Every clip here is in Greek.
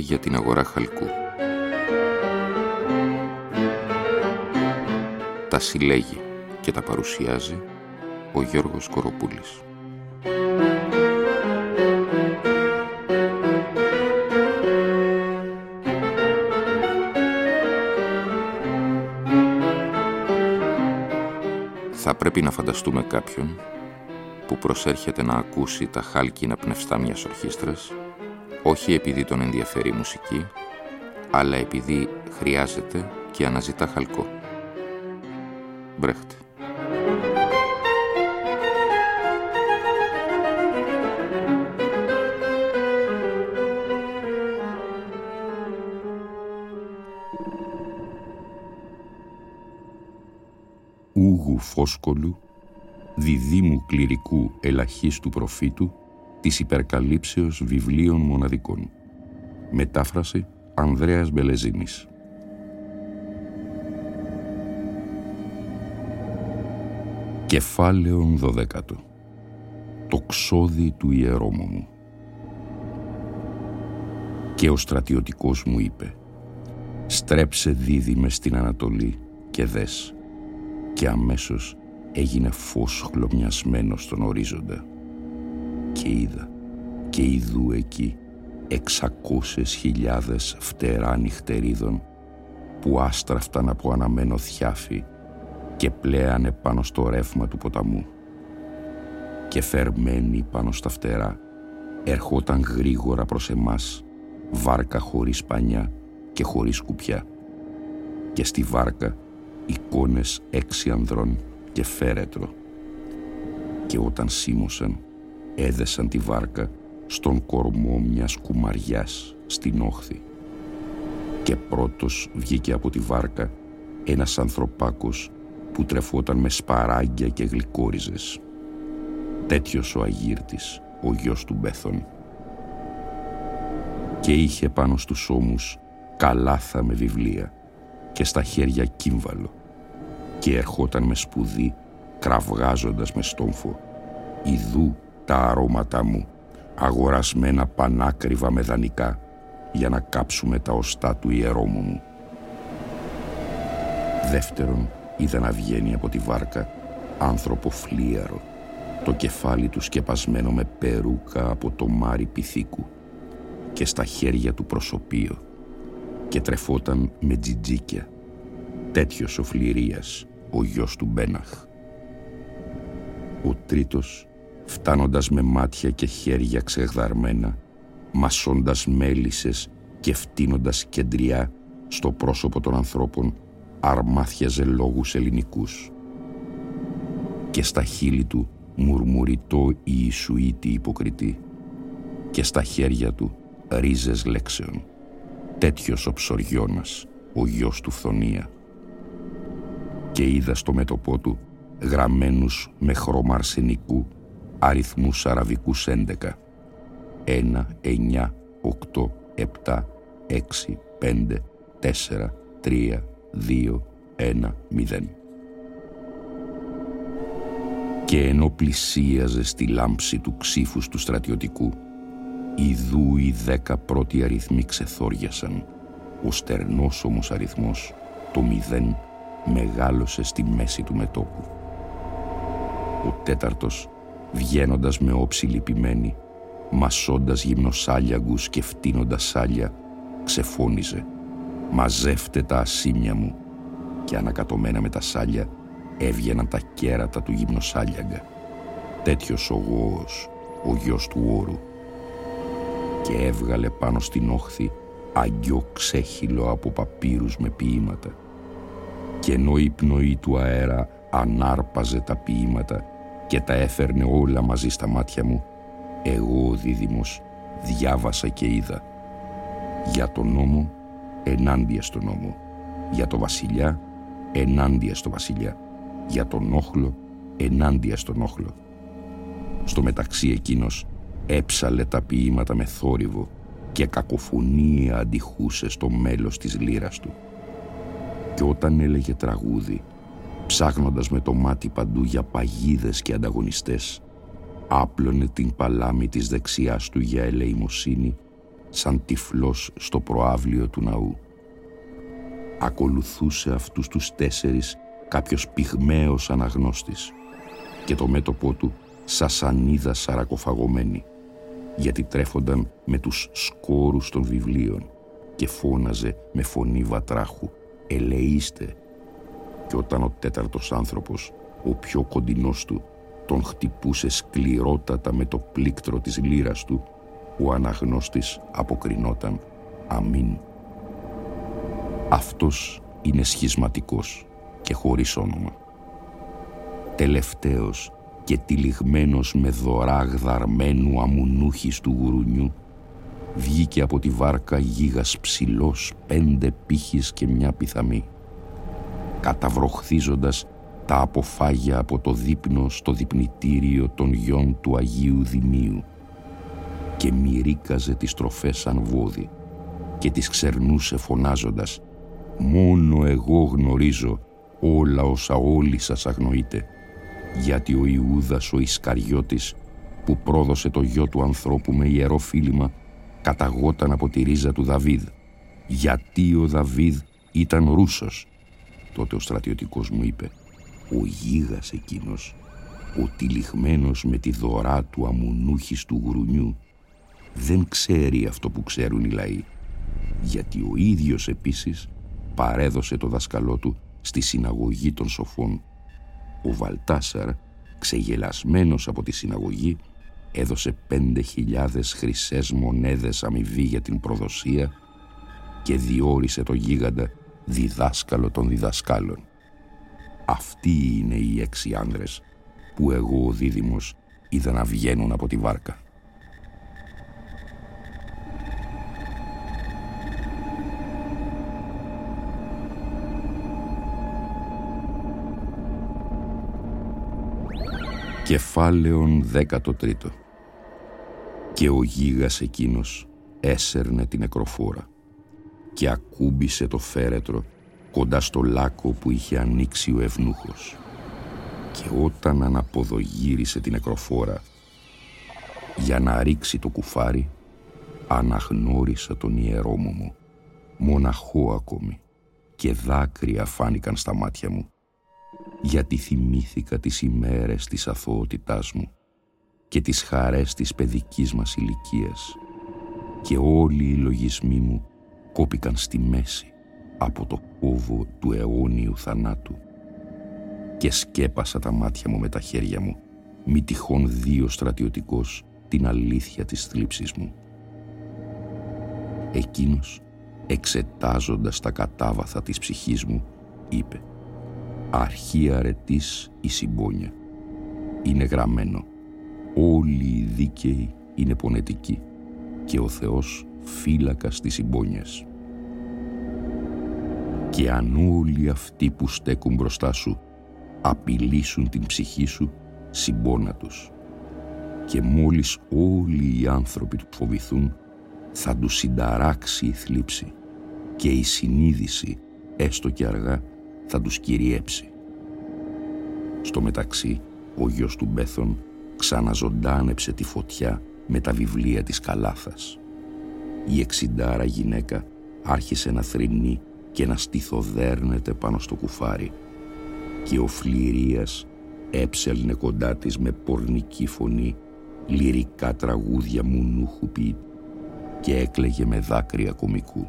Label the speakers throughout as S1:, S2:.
S1: για την αγορά χαλκού. Τα συλλέγει και τα παρουσιάζει ο Γιώργος Κοροπούλης. Θα πρέπει να φανταστούμε κάποιον που προσέρχεται να ακούσει τα χάλκινα πνευστά μιας ορχήστρας, όχι επειδή τον ενδιαφέρει η μουσική, αλλά επειδή χρειάζεται και αναζητά χαλκό. Μπρέχτ.
S2: Ούγου Φόσκολου, διδήμου κληρικού ελαχίστου προφήτου, της υπερκαλύψεως βιβλίων μοναδικών. Μετάφραση Ανδρέας Μπελεζίνης. Κεφάλαιον 12. Το ξόδι του ιερόμονου. Και ο στρατιωτικός μου είπε: «Στρέψε δίδυμε στην Ανατολή και δες». Και αμέσως έγινε φως χλωμιασμένο στον ορίζοντα. Και είδα, και ειδού εκεί 600.000 φτερά νυχτερίδων που άστραφταν από αναμένο θιάφι και πλέανε πάνω στο ρεύμα του ποταμού. Και φερμένοι πάνω στα φτερά ερχόταν γρήγορα προς εμάς βάρκα χωρίς πανιά και χωρίς κουπιά. Και στη βάρκα εικόνες 6 ανδρών και φέρετρο. Και όταν σίμωσαν, έδεσαν τη βάρκα στον κορμό μιας κουμαριάς στην όχθη. Και πρώτος βγήκε από τη βάρκα ένας ανθρωπάκος που τρεφόταν με σπαράγγια και γλυκόριζες. Τέτοιος ο Αγύρτης, ο γιος του Μπέθων. Και είχε πάνω στους ώμους καλάθα με βιβλία και στα χέρια κύμβαλο, και ερχόταν με σπουδή κραυγάζοντας με στόμφο: «Ιδού τα αρώματά μου, αγορασμένα πανάκριβα με δανεικά, για να κάψουμε τα οστά του ιερόμονου». Δεύτερον, είδα να βγαίνει από τη βάρκα άνθρωπο φλίαρο, το κεφάλι του σκεπασμένο με περούκα από το μάρι πυθίκου και στα χέρια του προσωπείο, και τρεφόταν με τζιτζίκια. Τέτοιος ο Φληρίας, ο γιος του Μπέναχ. Ο τρίτος, φτάνοντας με μάτια και χέρια ξεγδαρμένα, μασώντας μέλισσες και φτύνοντας κεντριά στο πρόσωπο των ανθρώπων, αρμάθιαζε λόγους ελληνικούς. Και στα χείλη του μουρμουριτό Ιησουήτη υποκριτή, και στα χέρια του ρίζες λέξεων. Τέτοιος ο Ψωριώνας, ο γιος του Φθονία. Και είδα στο μέτωπό του γραμμένους με χρώμα αρσενικού αριθμούς αραβικούς 11. 1, 9, 8, 7, 6, 5, 4, 3, 2, 1, 0. Και ενώ πλησίαζε στη λάμψη του ξύφους του στρατιωτικού, ιδού οι 10 πρώτοι αριθμοί ξεθόριασαν. Ο στερνός όμως αριθμός, το 0, μεγάλωσε στη μέση του μετώπου. Ο τέταρτος, βγαίνοντας με όψη λυπημένη, μασώντας γυμνοσάλιαγκους και φτύνοντας σάλια, ξεφώνιζε: «Μαζεύτε τα ασήμια μου», και ανακατωμένα με τα σάλια έβγαιναν τα κέρατα του γυμνοσάλιαγκα. Τέτοιος ο Γόος, ο γιος του Όρου. Και έβγαλε πάνω στην όχθη αγκιό ξέχυλο από παπύρους με ποίηματα. Και ενώ η πνοή του αέρα ανάρπαζε τα ποίηματα και τα έφερνε όλα μαζί στα μάτια μου, εγώ ο δίδυμος διάβασα και είδα: για τον νόμο ενάντια στον νόμο, για το βασιλιά ενάντια στο βασιλιά, για τον όχλο ενάντια στον όχλο. Στο μεταξύ εκείνος έψαλε τα ποίηματα με θόρυβο και κακοφωνία αντιχούσε στο μέλος της λύρας του. Και όταν έλεγε τραγούδι, ψάχνοντας με το μάτι παντού για παγίδες και ανταγωνιστές, άπλωνε την παλάμη της δεξιάς του για ελεημοσύνη σαν τυφλός στο προαύλιο του ναού. Ακολουθούσε αυτούς τους 4 κάποιος πυγμαίος αναγνώστης και το μέτωπό του σασανίδα σαρακοφαγωμένη, γιατί τρέφονταν με τους σκόρους των βιβλίων και φώναζε με φωνή βατράχου «Ελεήστε». Και όταν ο 4ος άνθρωπος, ο πιο κοντινός του, τον χτυπούσε σκληρότατα με το πλήκτρο της λύρας του, ο αναγνώστης αποκρινόταν «Αμήν». Αυτός είναι σχισματικός και χωρίς όνομα. Τελευταίος και τυλιγμένος με δωρά γδαρμένου αμουνούχης του γουρουνιού, βγήκε από τη βάρκα γίγας ψηλός 5 πύχης και μια πιθαμή, καταβροχθίζοντας τα αποφάγια από το δείπνο στο δείπνητήριο των γιών του Αγίου Δημίου, και μυρίκαζε τις τροφές σαν βόδι και τις ξερνούσε φωνάζοντας «Μόνο εγώ γνωρίζω όλα όσα όλοι σας αγνοείτε, γιατί ο Ιούδας ο Ισκαριώτης, που πρόδωσε το γιο του ανθρώπου με ιερό φίλημα, καταγόταν από τη ρίζα του Δαβίδ, γιατί ο Δαβίδ ήταν Ρούσος». Τότε ο στρατιωτικός μου είπε «Ο γίγας εκείνος, ο τυλιγμένος με τη δωρά του αμουνούχης του γουρουνιού, δεν ξέρει αυτό που ξέρουν οι λαοί, γιατί ο ίδιος επίσης παρέδωσε το δάσκαλό του στη συναγωγή των σοφών. Ο Βαλτάσαρ, ξεγελασμένος από τη συναγωγή, έδωσε 5.000 χρυσές μονέδες αμοιβή για την προδοσία και διόρισε το γίγαντα διδάσκαλο των διδασκάλων. Αυτοί είναι οι 6 άνδρες που εγώ ο Δίδυμος είδα να βγαίνουν από τη βάρκα. Κεφάλαιον 13. Και ο γίγας εκείνος έσερνε την νεκροφόρα και ακούμπησε το φέρετρο κοντά στο λάκκο που είχε ανοίξει ο ευνούχος. Και όταν αναποδογύρισε την νεκροφόρα για να ρίξει το κουφάρι, αναγνώρισα τον ιερόμωμο, μοναχό ακόμη, και δάκρυα φάνηκαν στα μάτια μου, γιατί θυμήθηκα τις ημέρες της αθωότητάς μου και τις χαρές της παιδικής μας ηλικίας, και όλοι οι λογισμοί μου κόπηκαν στη μέση από το κόβο του αιώνιου θανάτου, και σκέπασα τα μάτια μου με τα χέρια μου, μη τυχόν δει ο στρατιωτικός την αλήθεια της θλίψης μου. Εκείνος, εξετάζοντας τα κατάβαθα της ψυχής μου, είπε «Αρχή αρετής η συμπόνια. Είναι γραμμένο. Όλοι οι δίκαιοι είναι πονετικοί και ο Θεός φύλακας της συμπόνιας. Και αν όλοι αυτοί που στέκουν μπροστά σου απειλήσουν την ψυχή σου, συμπόνα τους. Και μόλις όλοι οι άνθρωποι του φοβηθούν, θα τους συνταράξει η θλίψη και η συνείδηση, έστω και αργά, θα τους κυριέψει. Στο μεταξύ, ο γιος του Μπέθων ξαναζωντάνεψε τη φωτιά με τα βιβλία της Καλάθας. Η 60 γυναίκα άρχισε να θρηνεί και να στιθοδέρνεται πάνω στο κουφάρι, και ο Φληρίας έψελνε κοντά της με πορνική φωνή λυρικά τραγούδια μουνούχου ποιητή και έκλαιγε με δάκρυα κωμικού.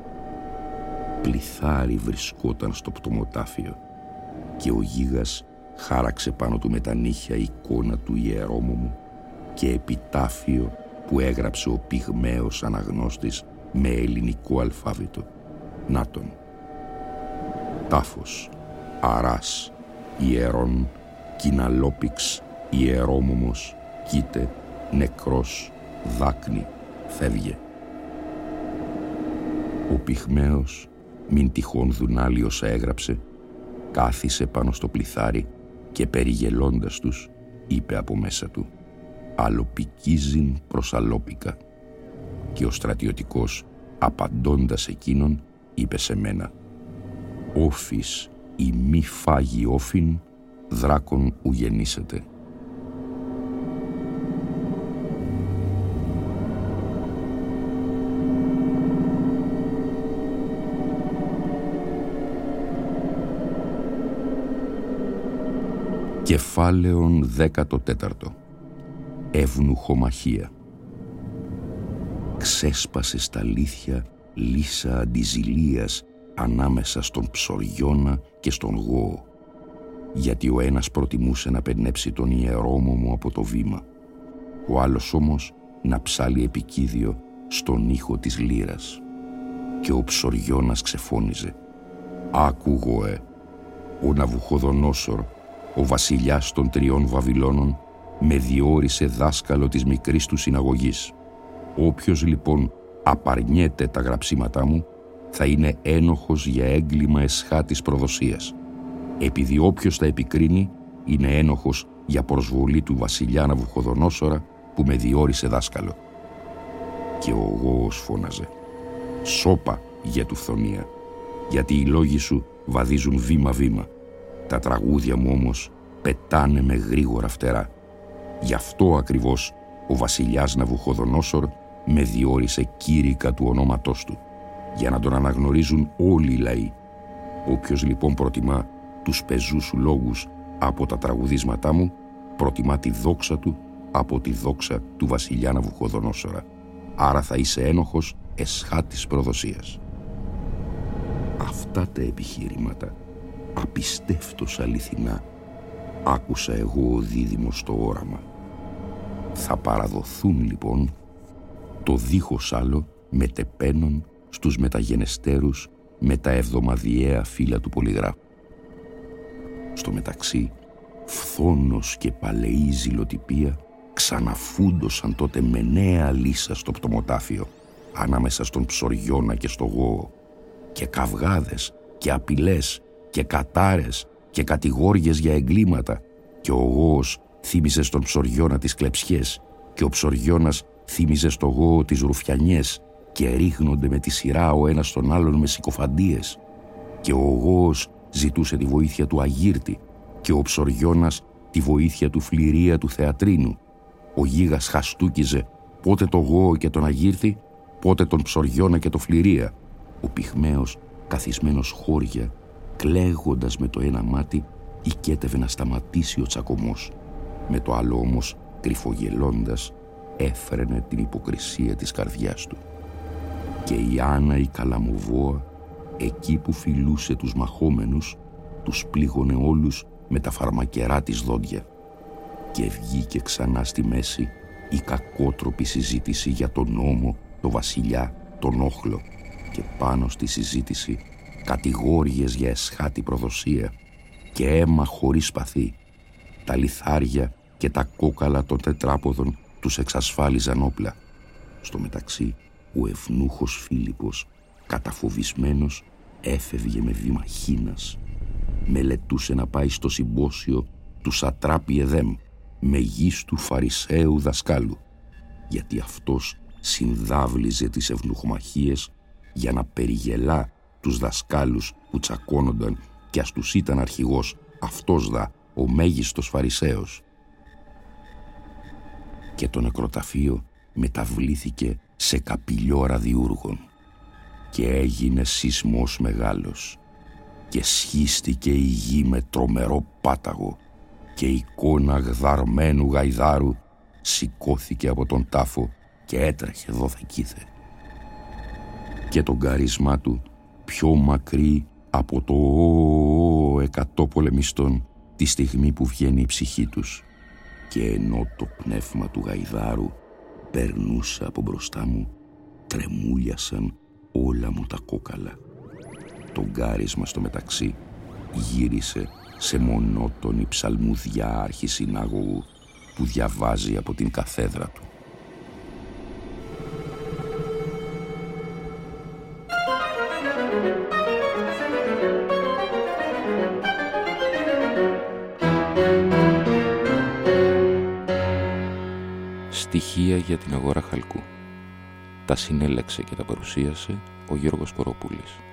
S2: Πληθάρι βρισκόταν στο πτωμοτάφιο και ο γίγας χάραξε πάνω του με τα νύχια εικόνα του ιερόμωμου και επιτάφιο που έγραψε ο πυγμαίος αναγνώστης με ελληνικό αλφάβητο. Νάτον. Τάφος, Αράς, Ιερών, Κιναλόπιξ, Ιερόμωμος, Κοίτε, νεκρός, δάκνη, φεύγε. Ο πυγμαίος, μην τυχόν δουνάλι όσα έγραψε, κάθισε πάνω στο πληθάρι και περιγελώντας τους είπε από μέσα του «Αλλοπικίζειν προς αλλόπικα». Και ο στρατιωτικός, απαντώντας εκείνον, είπε σε μένα «Όφης η μη φάγει όφιν, δράκον ου γεννήσεται». Κεφάλαιον 14. Ευνουχομαχία. Ξέσπασε στα αλήθεια λύσα αντιζηλίας ανάμεσα στον Ψωριώνα και στον Γόο, γιατί ο ένας προτιμούσε να πενέψει τον ιερόμο μου από το βήμα, ο άλλος όμως να ψάλει επικίδιο στον ήχο της λύρας. Και ο Ψωριώνας ξεφώνιζε: «Άκου, Γόε, ο Ναβουχοδονόσορ, ο βασιλιάς των 3 Βαβυλώνων, με διόρισε δάσκαλο της μικρής του συναγωγής. Όποιος λοιπόν απαρνιέται τα γραψίματά μου, θα είναι ένοχος για έγκλημα εσχάτης προδοσίας, επειδή όποιος τα επικρίνει είναι ένοχος για προσβολή του βασιλιά Ναβουχοδονόσορα που με διόρισε δάσκαλο». Και ο Γόος φώναζε: «Σώπα, γε του φθονία, γιατί οι λόγοι σου βαδίζουν βήμα-βήμα. Τα τραγούδια μου όμως πετάνε με γρήγορα φτερά. Γι' αυτό ακριβώς ο βασιλιάς Ναβουχοδονόσορ με διόρισε κήρυκα του ονόματός του, για να τον αναγνωρίζουν όλοι οι λαοί. Όποιος λοιπόν προτιμά τους πεζούς σου λόγους από τα τραγουδίσματά μου, προτιμά τη δόξα του από τη δόξα του βασιλιά Ναβουχοδονόσορα. Άρα θα είσαι ένοχος εσχάτης προδοσίας». Αυτά τα επιχειρήματα, απιστεύτως αληθινά, άκουσα εγώ ο δίδυμος στο όραμα. Θα παραδοθούν λοιπόν το δίχως άλλο μετεπένων στους μεταγενεστέρους με τα εβδομαδιαία φύλλα του πολυγράφου. Στο μεταξύ, φθόνος και παλαιή ζηλοτυπία ξαναφούντωσαν τότε με νέα λύσα στο πτωμοτάφιο ανάμεσα στον Ψωριώνα και στο Γόο, και καυγάδες και απειλές και κατάρες και κατηγόριες για εγκλήματα, και ο Γόος θύμιζε στον Ψωριώνα τις κλεψιές και ο Ψωριώνας θύμιζε στο Γόο τις ρουφιανιές, και ρίχνονται με τη σειρά ο ένας τον άλλον με συκοφαντίες, και ο Γόος ζητούσε τη βοήθεια του Αγύρτη και ο Ψωριώνας τη βοήθεια του Φληρία του Θεατρίνου. Ο Γίγας χαστούκιζε πότε το Γόο και τον Αγύρτη, πότε τον Ψωριώνα και το Φληρία. Ο πυγμαίος, καθισμένος χώρια, κλαίγοντας με το ένα μάτι, οικέτευε να σταματήσει ο τσακωμός. Με το άλλο όμως, κρυφογελώντας, έφρενε την υποκρισία της καρδιάς του. Και η Άννα η Καλαμοβόα, εκεί που φιλούσε τους μαχόμενους, τους πλήγωνε όλους με τα φαρμακερά της δόντια. Και βγήκε ξανά στη μέση η κακότροπη συζήτηση για τον νόμο, το βασιλιά, τον όχλο, και πάνω στη συζήτηση κατηγόριες για εσχάτη προδοσία και αίμα χωρίς σπαθί. Τα λιθάρια και τα κόκαλα των τετράποδων τους εξασφάλιζαν όπλα. Στο μεταξύ, ο ευνούχος Φίλιππος, καταφοβισμένος, έφευγε με βήμα χήνας. Μελετούσε να πάει στο συμπόσιο του Σατράπη Εδέμ, μεγίστου Φαρισαίου δασκάλου, γιατί αυτός συνδάβλιζε τις ευνουχομαχίες για να περιγελά τους δασκάλους που τσακώνονταν, και ας τους ήταν αρχηγός αυτός ο μέγιστος Φαρισαίος. Και το νεκροταφείο μεταβλήθηκε σε καπηλιό ραδιούργων και έγινε σεισμός μεγάλος και σχίστηκε η γη με τρομερό πάταγο και η εικόνα γδαρμένου γαϊδάρου σηκώθηκε από τον τάφο και έτρεχε δόθεκήθε. Και το γκάρισμά του πιο μακρύ από το εκατό πολεμιστών τη στιγμή που βγαίνει η ψυχή τους, και ενώ το πνεύμα του γαϊδάρου περνούσε από μπροστά μου, τρεμούλιασαν όλα μου τα κόκαλα. Το γκάρισμα στο μεταξύ γύρισε σε μονότονη ψαλμουδιά αρχισυνάγωγου που διαβάζει από την καθέδρα του.
S1: Στοιχεία για την αγορά χαλκού. Τα συνέλεξε και τα παρουσίασε ο Γιώργος Κοροπούλης.